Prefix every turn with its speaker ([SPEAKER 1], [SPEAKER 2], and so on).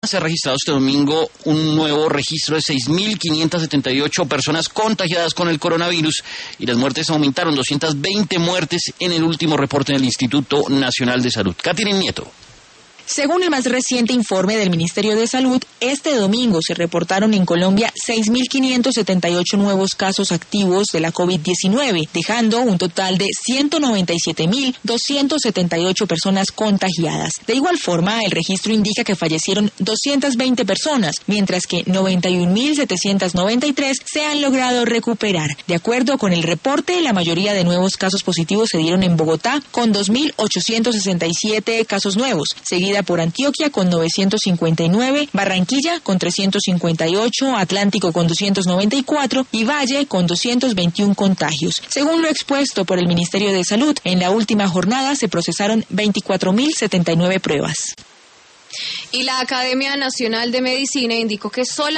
[SPEAKER 1] Se ha registrado este domingo un nuevo registro de 6.578 personas contagiadas con el coronavirus y las muertes aumentaron, 220 muertes en el último reporte del Instituto Nacional de Salud. Catherine Nieto.
[SPEAKER 2] Según el más reciente informe del Ministerio de Salud, este domingo se reportaron en Colombia 6.578 nuevos casos activos de la COVID-19, dejando un total de 197.278 personas contagiadas. De igual forma, el registro indica que fallecieron 220 personas, mientras que 91.793 se han logrado recuperar. De acuerdo con el reporte, la mayoría de nuevos casos positivos se dieron en Bogotá, con 2.867 casos nuevos, seguida por Antioquia con 959, Barranquilla con 358, Atlántico con 294 y Valle con 221 contagios. Según lo expuesto por el Ministerio de Salud, en la última jornada se procesaron 24.079 pruebas.
[SPEAKER 3] Y la Academia Nacional de Medicina indicó que